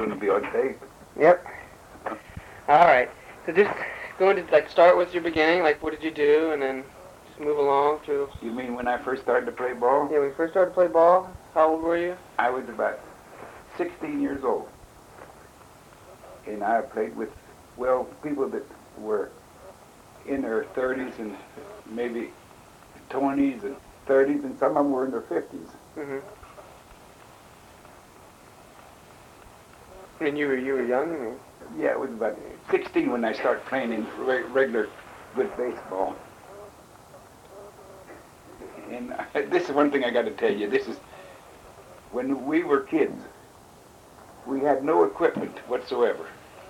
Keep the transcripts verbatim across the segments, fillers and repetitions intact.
going to be on tape. Yep. All right. So just going to like start with your beginning, like what did you do, and then just move along through. You mean when I first started to play ball? Yeah, when you first started to play ball, how old were you? I was about sixteen years old. And I played with, well, people that were in their thirties and maybe twenties and thirties, and some of them were in their fifties. Mm-hmm. And you were you were young? Or? Yeah, it was about sixteen when I started playing in re- regular good baseball. And I, this is one thing I got to tell you. This is, when we were kids, we had no equipment whatsoever.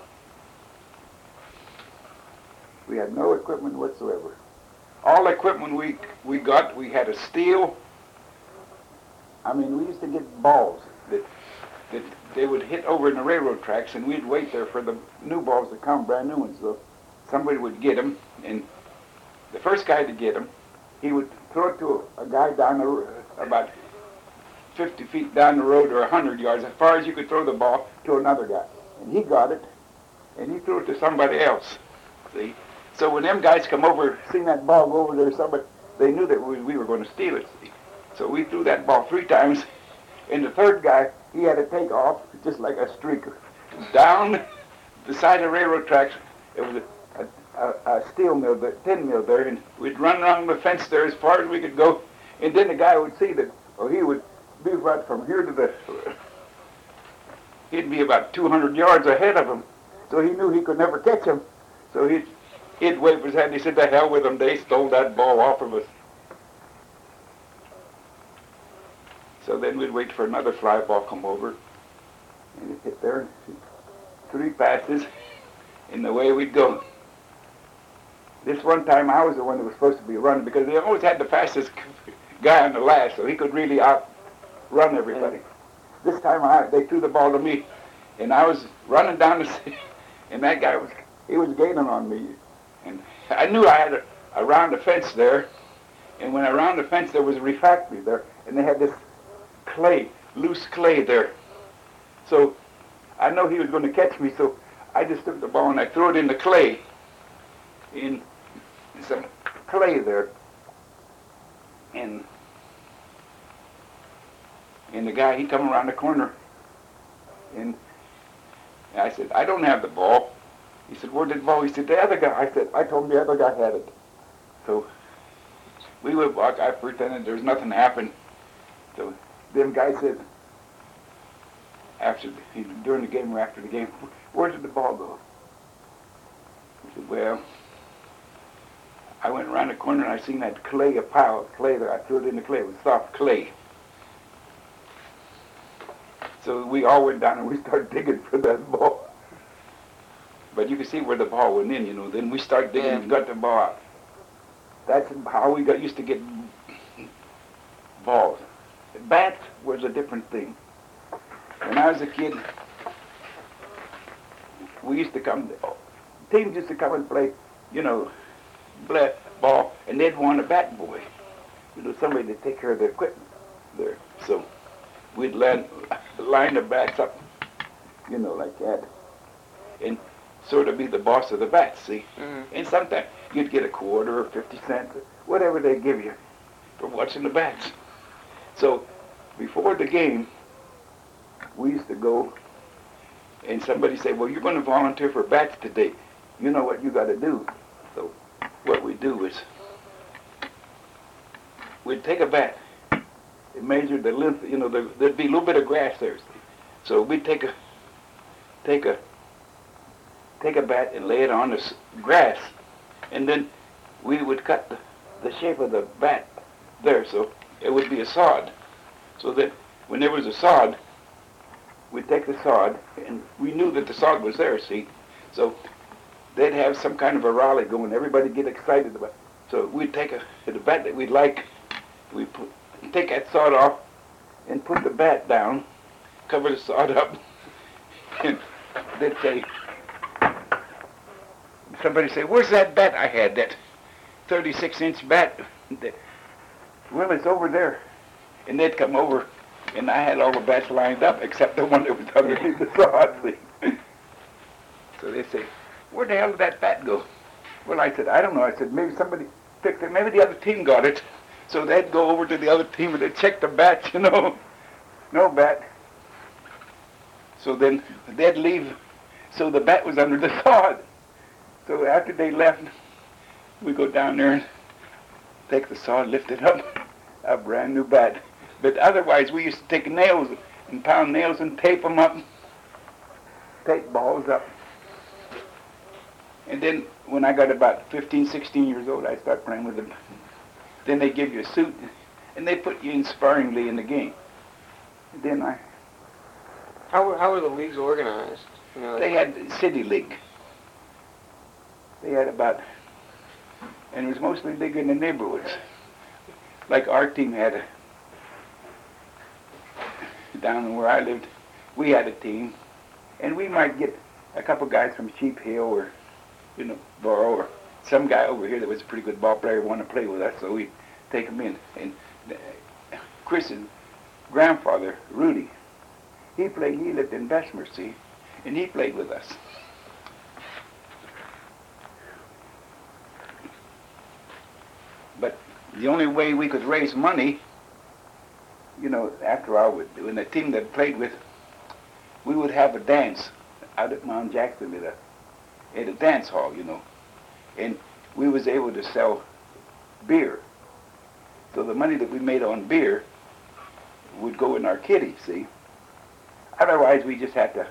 We had no equipment whatsoever. All equipment we we got, we had a steel. I mean, we used to get balls that that they would hit over in the railroad tracks, and we'd wait there for the new balls to come, brand new ones. So somebody would get them, and the first guy to get them, he would throw it to a, a guy down the road, about fifty feet down the road or one hundred yards, as far as you could throw the ball to another guy. And he got it, and he threw it to somebody else, see? So when them guys come over, seen that ball go over there, somebody, they knew that we, we were going to steal it, see? So we threw that ball three times, and the third guy, he had to take off just like a streaker. Down the side of the railroad tracks, there was a, a, a steel mill, the tin mill there, and we'd run around the fence there as far as we could go, and then the guy would see that, or he would be right from here to the, he'd be about two hundred yards ahead of him, so he knew he could never catch him. So he'd, he'd wave his hand, he said, "The hell with them, they stole that ball off of us." So then we'd wait for another fly ball come over, and it'd hit there, three passes, and away we'd go. This one time I was the one that was supposed to be running, because they always had the fastest guy on the last, so he could really outrun everybody. This time I, they threw the ball to me, and I was running down the street, and that guy was, he was gaining on me. And I knew I had a, around the fence there, and when around the fence there was a refractory there, and they had this clay, loose clay there. So I know he was going to catch me, so I just took the ball and I threw it in the clay, in some clay there. And and the guy, he come around the corner, and I said, "I don't have the ball." He said, "Where did the ball?" He said, "The other guy." I said, "I told him the other guy had it." So we would walk, I pretended there was nothing happened. So them guys said, after the, during the game or after the game, "Where did the ball go?" I said, "Well, I went around the corner and I seen that clay, a pile of clay there. I threw it in the clay. It was soft clay." So we all went down and we started digging for that ball. But you can see where the ball went in, you know. Then we started digging Yeah. and got the ball out. That's how we got used to get balls. Bats was a different thing. When I was a kid, we used to come, teams used to come and play, you know, play ball, and they'd want a bat boy, you know, somebody to take care of the equipment there. So we'd line, line the bats up, you know, like that, and sort of be the boss of the bats, see? Mm-hmm. And sometimes you'd get a quarter or fifty cents, or whatever they give you for watching the bats. So before the game, we used to go, and somebody say, "Well, you're going to volunteer for bats today. You know what you got to do." So what we do is we'd take a bat and measure the length. You know, there, there'd be a little bit of grass there. So we'd take a take a take a bat and lay it on the s- grass, and then we would cut the, the shape of the bat there, so it would be a sod. So that when there was a sod, we'd take the sod, and we knew that the sod was there, see? So they'd have some kind of a rally going, everybody get excited about it. So we'd take a, the bat that we'd like, we'd put, take that sod off, and put the bat down, cover the sod up, and they'd say, somebody say, "Where's that bat I had, that thirty-six inch bat?" Well, it's over there. And they'd come over And I had all the bats lined up except the one that was underneath the sod. See? So they say, where the hell did that bat go? Well, I said, I don't know. I said, maybe somebody picked it. Maybe the other team got it. So they'd go over to the other team and they'd check the bats, you know. No bat. So then they'd leave. So the bat was under the sod. So after they left, we go down there and take the sod, lift it up, a brand new bat. But otherwise, we used to take nails and pound nails and tape them up, tape balls up. And then when I got about fifteen, sixteen years old, I started playing with them. Then they give you a suit, and they put you in sparingly in the game. And then I... How were, how were the leagues organized? You know, they had city league. They had about... And it was mostly big in the neighborhoods. Like our team had a... Down where I lived, we had a team. And we might get a couple guys from Sheep Hill or, you know, Borough, or some guy over here that was a pretty good ball player wanted to play with us, so we'd take him in. And uh, Chris's grandfather, Rudy, he played, he lived in Bessemer, see, and he played with us. But the only way we could raise money, you know, after all, when the team that played with, we would have a dance out at Mount Jackson at a, at a dance hall, you know. And we was able to sell beer. So the money that we made on beer would go in our kitty, see. Otherwise, we just had to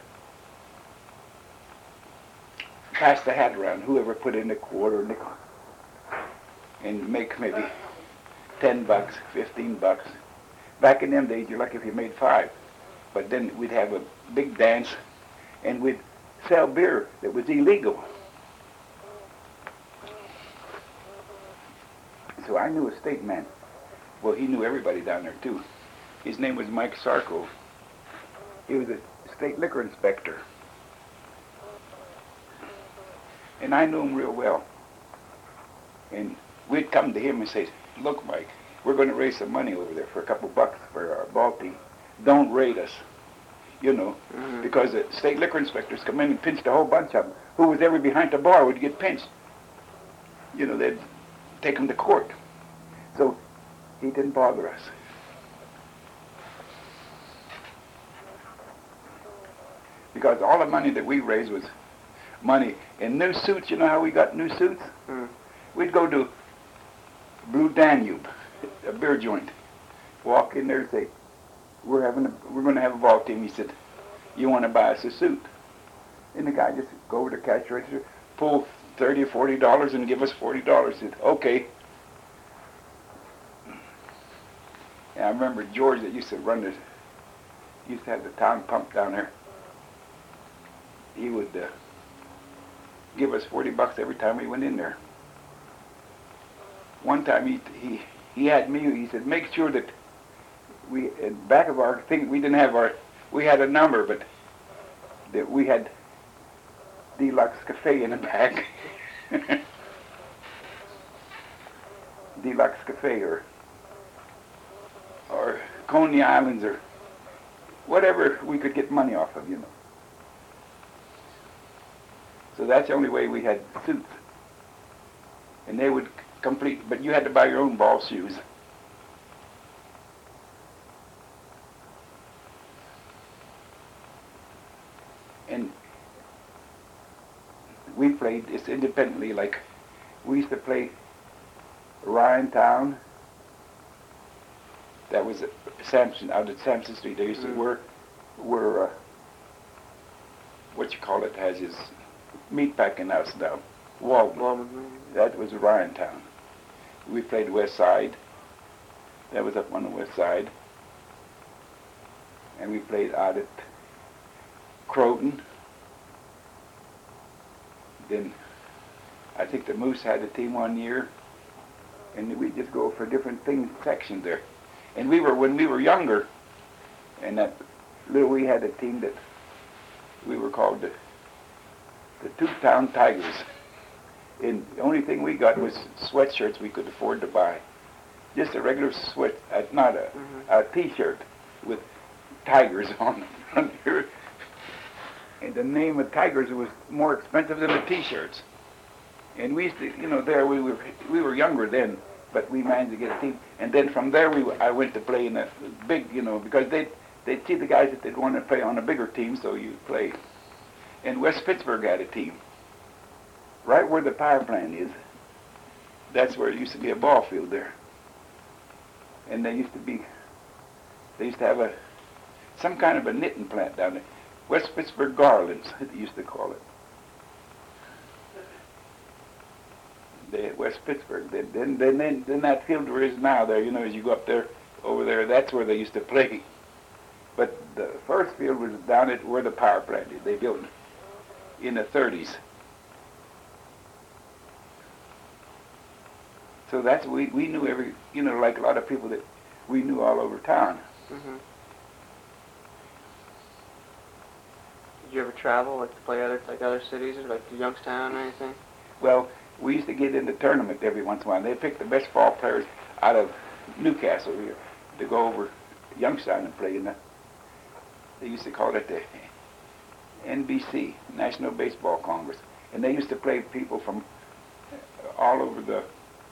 pass the hat around, whoever put in a quarter, nickel, and make maybe ten bucks, fifteen bucks. Back in them days, you're lucky if you made five. But then we'd have a big dance, and we'd sell beer that was illegal. So I knew a state man. Well, he knew everybody down there, too. His name was Mike Sarko. He was a state liquor inspector. And I knew him real well. And we'd come to him and say, look, Mike, we're going to raise some money over there for a couple bucks for our ball team. Don't raid us, you know, mm-hmm. because the state liquor inspectors come in and pinched a whole bunch of them. Who was ever behind the bar would get pinched. You know, they'd take them to court. So he didn't bother us. Because all the money that we raised was money in new suits. You know how we got new suits? Mm. We'd go to Blue Danube, a beer joint. Walk in there and say, we're having a, we're going to have a ball team. He said, you want to buy us a suit? And the guy just go over to the cash register, pull thirty or forty dollars and give us forty dollars. He said, okay. And I remember George that used to run this, used to have the town pump down there. He would uh, give us forty bucks every time we went in there. One time he he he had me. He said, make sure that we in back of our thing we didn't have our we had a number, but that we had Deluxe Cafe in the back. Deluxe Cafe or or Coney Islands or whatever we could get money off of, you know. So that's the only way we had suits. And they would complete, but you had to buy your own ball shoes. And we played this independently, like we used to play Ryan Town. That was at Sampson, out at Sampson Street. They used to, where, where, uh, what you call it, has his meatpacking house down. Walden. That was Ryan Town. We played West Side. That was up on the West Side. And we played out at Croton. Then I think the Moose had a team one year. And we just go for different things, sections there. And we were, when we were younger, and that little, we had a team that we were called the, the Two-Town Tigers. And the only thing we got was sweatshirts we could afford to buy. Just a regular sweat, uh, not a, mm-hmm. a T-shirt with Tigers on the front here. And the name of Tigers was more expensive than the T-shirts. And we used to, you know, there we were, we were younger then, but we managed to get a team. And then from there, we I went to play in a big, you know, because they they'd see the guys that they'd want to play on a bigger team, so you play. And West Pittsburgh had a team, right where the power plant is. That's where it used to be a ball field there. And they used to be, they used to have a some kind of a knitting plant down there. West Pittsburgh Garlands, they used to call it. They at West Pittsburgh. Then, then, then, then, then that field where it is now there, you know, as you go up there, over there, that's where they used to play. But the first field was down at where the power plant is. They built it in the thirties. So that's, we, we knew every, you know, like a lot of people that we knew all over town. Mm-hmm. Did you ever travel, like to play other, like other cities, or like to Youngstown or anything? Well, we used to get in the tournament every once in a while. They picked the best ball players out of Newcastle here to go over Youngstown and play in the, they used to call it the N B C, National Baseball Congress. And they used to play people from all over the,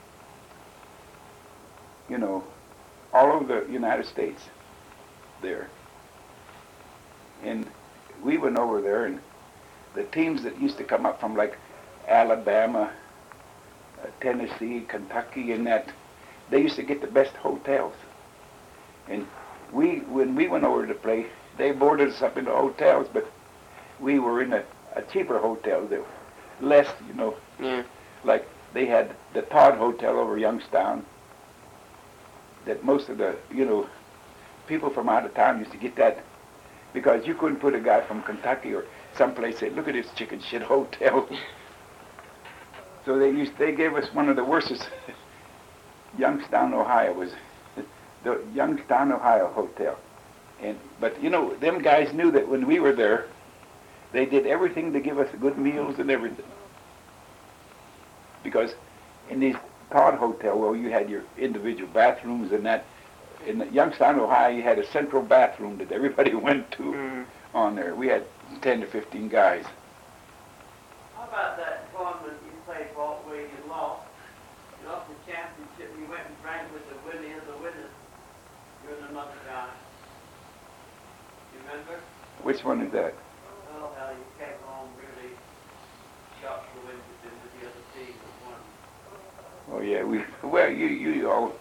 you know, all over the United States there. And we went over there, and the teams that used to come up from like Alabama, uh, Tennessee, Kentucky, and that, they used to get the best hotels. And we, when we went over to play, they boarded us up in the hotels, but we were in a, a cheaper hotel. They were less, you know, yeah. Like they had the Todd Hotel over Youngstown, that most of the, you know, people from out of town used to get that, because you couldn't put a guy from Kentucky or someplace say, look at this chicken shit hotel. So they used, they gave us one of the worstest. Youngstown, Ohio was the Youngstown, Ohio hotel. And, but you know, them guys knew that when we were there, they did everything to give us good meals and everything. Because in these Todd Hotel, well, you had your individual bathrooms and that. In the Youngstown, Ohio, you had a central bathroom that everybody went to Mm. on there. We had ten to fifteen guys. How about that tournament you played ball where you lost? You lost the championship, you went and drank with the winner of the winners. You and another guy. You remember? Which one is that? Oh, how you came home really shocked to win with the other team that won. Oh yeah, we, well, you, you all,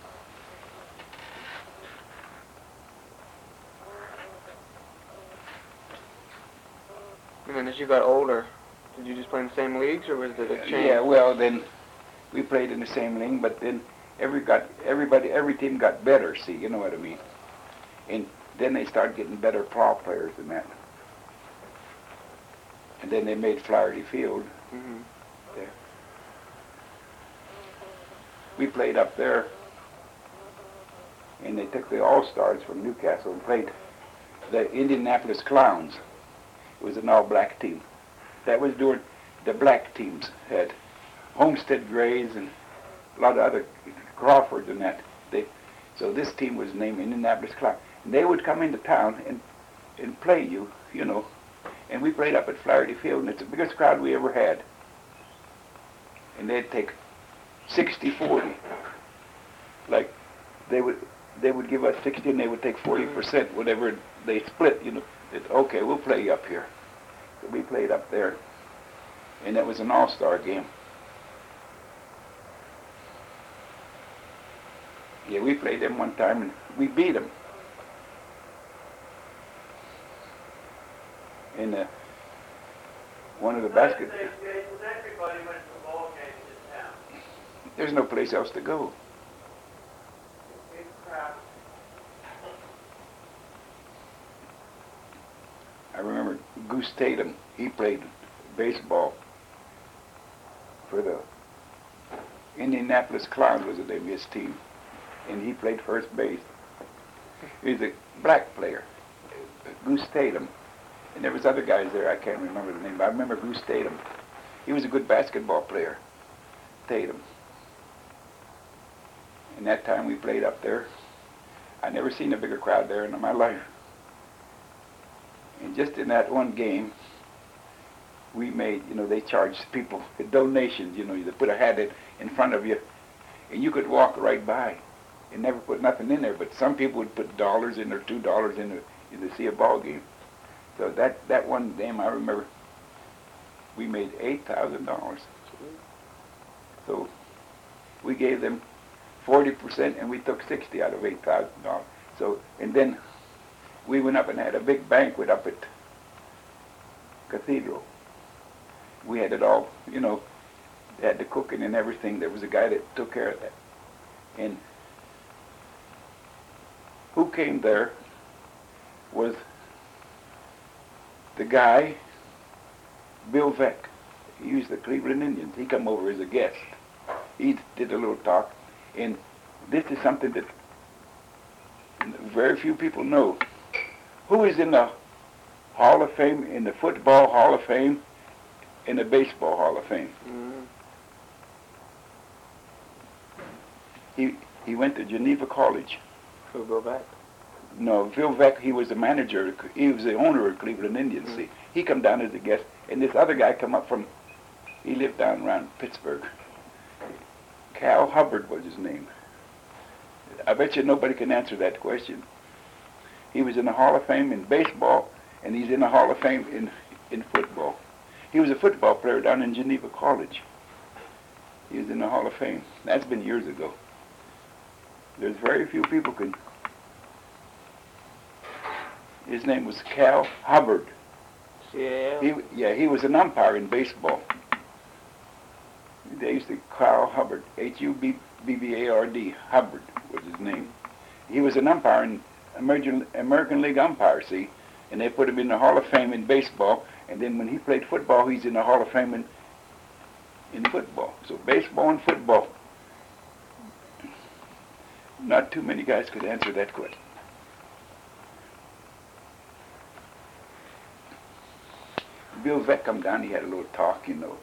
And then as you got older, did you just play in the same leagues, or was it a change? yeah, well then, we played in the same league, but then every got, everybody, every team got better, see, you know what I mean? And then they started getting better ball players than that. And then they made Flaherty Field Mm-hmm. there. We played up there, and they took the All-Stars from Newcastle and played the Indianapolis Clowns. It was an all-black team. That was during the black teams had Homestead Grays and a lot of other Crawfords and that. They, so this team was named Indianapolis Clowns. And they would come into town and and play you, you know. And we played up at Flaherty Field, and it's the biggest crowd we ever had. And they'd take sixty forty. Like they would they would give us sixty and they would take forty percent, whatever they split, you know. It, okay, we'll play you up here. So we played up there, and that was an all-star game. Yeah, we played them one time, and we beat them. In the, one of the basket. Everybody went to ball games in town. There's no place else to go. Big crowd. I remember Goose Tatum, he played baseball for the Indianapolis Clowns was the name of his team, and he played first base. He was a black player, Goose Tatum, and there was other guys there, I can't remember the name, but I remember Goose Tatum. He was a good basketball player, Tatum. And that time we played up there. I never seen a bigger crowd there in my life. And just in that one game, we made, you know, they charged people donations, you know, they put a hat in, in front of you, and you could walk right by and never put nothing in there. But some people would put dollars in or two dollars in to, to see a ball game. So that, that one game, I remember, we made eight thousand dollars. So we gave them forty percent, and we took sixty out of eight thousand dollars. So, and then we went up and had a big banquet up at Cathedral. We had it all, you know, they had the cooking and everything. There was a guy that took care of that. And who came there was the guy, Bill Veeck. He was the Cleveland Indians. He come over as a guest. He did a little talk. And this is something that very few people know. Who is in the Hall of Fame, in the Football Hall of Fame, in the Baseball Hall of Fame? Mm-hmm. He he went to Geneva College. Who go back? No, Bill Veeck, he was the manager. He was the owner of Cleveland Indians. Mm-hmm. See, he come down as a guest, and this other guy come up from, he lived down around Pittsburgh. Cal Hubbard was his name. I bet you nobody can answer that question. He was in the Hall of Fame in baseball, and he's in the Hall of Fame in, in football. He was a football player down in Geneva College. He was in the Hall of Fame. That's been years ago. There's very few people can. His name was Cal Hubbard. Yeah. He, yeah, he was an umpire in baseball. They used to Cal Hubbard, H U B B A R D, Hubbard was his name. He was an umpire in American, American League umpire, see, and they put him in the Hall of Fame in baseball, and then when he played football, he's in the Hall of Fame in, in football. So baseball and football. Not too many guys could answer that question. Bill Veeck come down, he had a little talk, you know.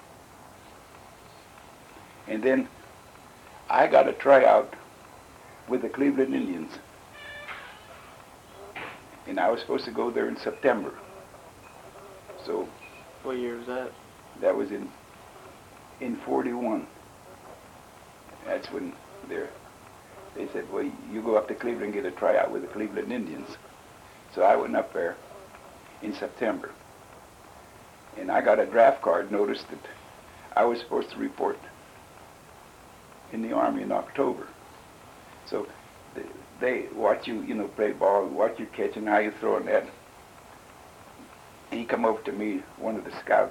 And then I got a tryout with the Cleveland Indians. And I was supposed to go there in September. So What year was that? that was in in forty-one. That's when they're, they said, well, you go up to Cleveland and get a tryout with the Cleveland Indians. So I went up there in September. And I got a draft card, noticed that I was supposed to report in the Army in October. So they, they watch you, you know, play ball, watch you catch and how you throw a net. And he come over to me, one of the scouts,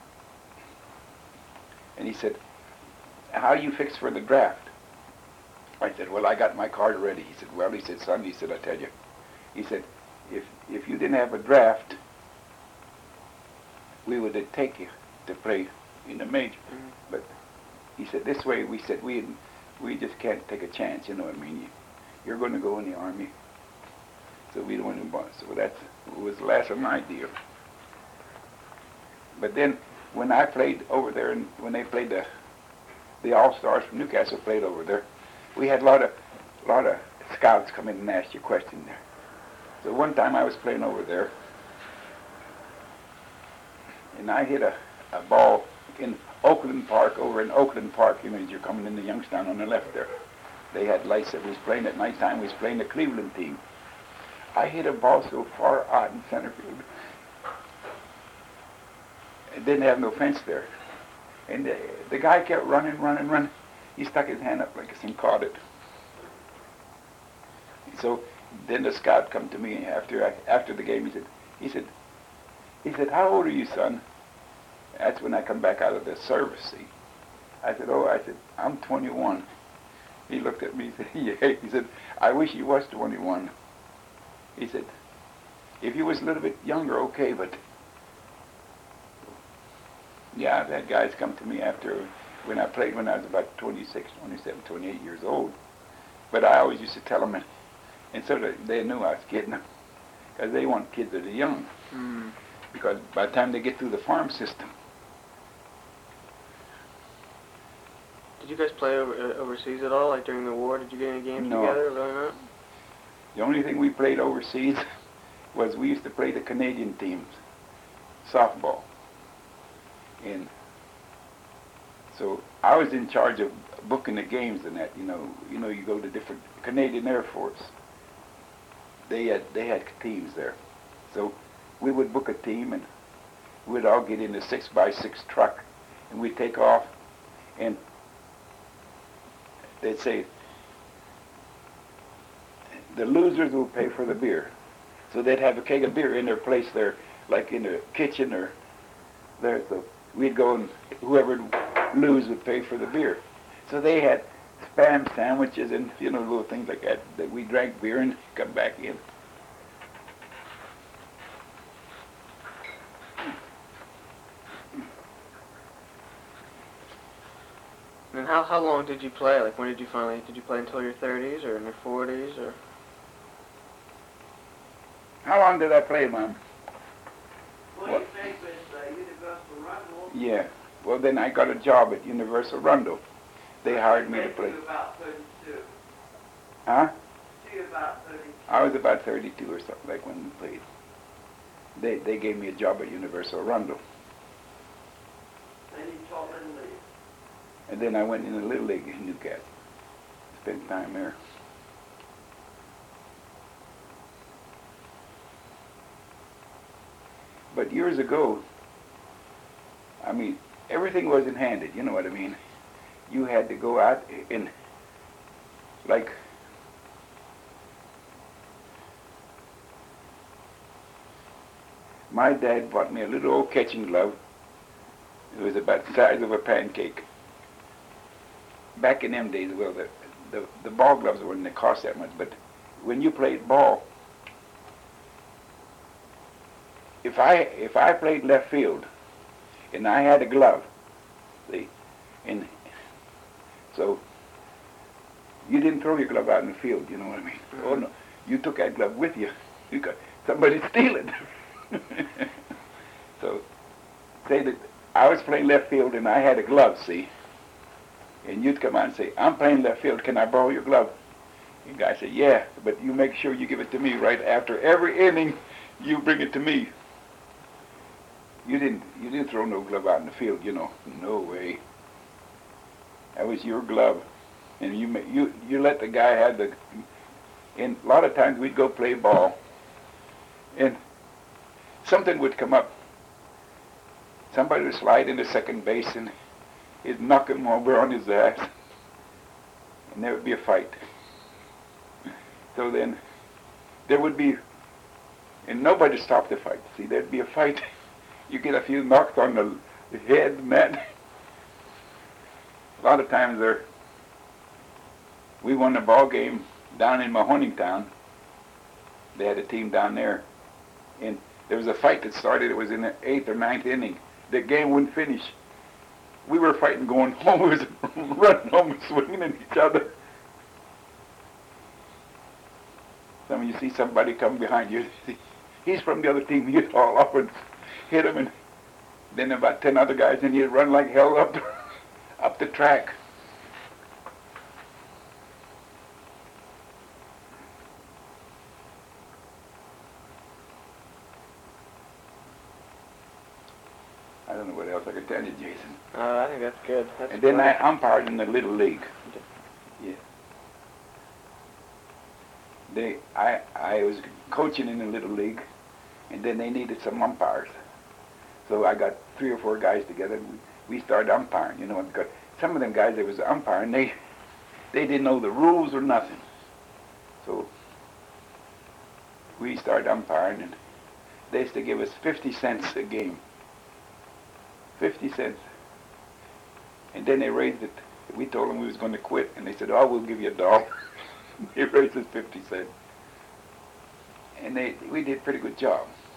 and he said, how you fix for the draft? I said, well, I got my card ready. He said, well, he said, son, he said, I tell you. He said, if if you didn't have a draft, we would take you to play in the major. Mm-hmm. But he said, this way, we said, we we just can't take a chance, you know what I mean? You, you're going to go in the Army. So we don't want to bust. So that was the last of my deal. But then when I played over there, and when they played the the All-Stars from Newcastle played over there, we had a lot of lot of scouts come in and ask you questions there. So one time I was playing over there, and I hit a, a ball in Oakland Park, over in Oakland Park, you know, as you're coming into Youngstown on the left there. They had lights that was playing at nighttime. We was playing the Cleveland team. I hit a ball so far out in center field. It didn't have no fence there. And the, the guy kept running, running, running. He stuck his hand up like this and caught it. So then the scout come to me after I, after the game. He said, he said, he said, how old are you, son? That's when I come back out of the service. See, I said, oh, I said, I'm twenty-one. He looked at me. He said, yeah. He said, I wish you was twenty-one. He said, if you was a little bit younger, okay, but yeah, I've had guys come to me after when I played when I was about twenty-six, twenty-seven, twenty-eight years old. But I always used to tell them, and, and so that they knew I was kidding them, because they want kids that are young. Mm. Because by the time they get through the farm system. Did you guys play over, uh, overseas at all, like during the war? Did you get any games No. together? Really not? The only thing we played overseas was we used to play the Canadian teams, softball. And so I was in charge of booking the games and that, you know, you know, you go to different Canadian Air Force. They had they had teams there. So we would book a team and we'd all get in a six by six truck and we'd take off and they'd say the losers will pay for the beer. So they'd have a keg of beer in their place there, like in the kitchen or there. So we'd go and whoever lose would pay for the beer. So they had spam sandwiches and, you know, little things like that. That we drank beer and come back in. And how how long did you play? Like, when did you finally, did you play until your thirties or in your forties or? How long did I play, Mom? Well, you played with uh, Universal Rundle. Yeah. Well, then I got a job at Universal Rundle. They hired me to play. You were about thirty-two. Huh? You were about thirty-two. I was about thirty-two or something like when we played. They they gave me a job at Universal Rundle. Then you taught Little League. And then I went in the Little League in Newcastle. Spent time there. But years ago, I mean, everything wasn't handed, you know what I mean? You had to go out and, like, my dad bought me a little old catching glove. It was about the size of a pancake. Back in them days, well, the, the, the ball gloves wouldn't cost that much, but when you played ball, if I if I played left field and I had a glove, see, and so you didn't throw your glove out in the field, you know what I mean? Mm-hmm. Oh no, you took that glove with you. You got somebody steal it. So say that I was playing left field and I had a glove, see, and you'd come out and say, I'm playing left field, can I borrow your glove? And the guy said, yeah, but you make sure you give it to me right after every inning. You bring it to me. You didn't you didn't throw no glove out in the field, you know. No way. That was your glove. And you ma- you you let the guy have the, and a lot of times we'd go play ball and something would come up. Somebody would slide into second base and he'd knock him over on his ass. And there would be a fight. So then there would be, and nobody stopped the fight. See, there'd be a fight. You get a few knocks on the head and that. A lot of times there, we won a ball game down in Mahoning Town. They had a team down there. And there was a fight that started, it was in the eighth or ninth inning. The game wouldn't finish. We were fighting going home. We was running home and swinging at each other. Some of you see somebody come behind you. He's from the other team. He'd haul up and hit him, and then about ten other guys, and he'd run like hell up, up the track. I don't know what else I could tell you, Jason. Uh, I think that's good. That's and then great. I umpired in the Little League. Yeah. They, I, I was coaching in the Little League, and then they needed some umpires. So I got three or four guys together, and we, we started umpiring, you know, because some of them guys that was umpiring, they, they didn't know the rules or nothing. So we started umpiring, and they used to give us fifty cents a game. fifty cents. And then they raised it. We told them we was going to quit, and they said, oh, we'll give you a dollar. They raised us fifty cents. And they, we did a pretty good job.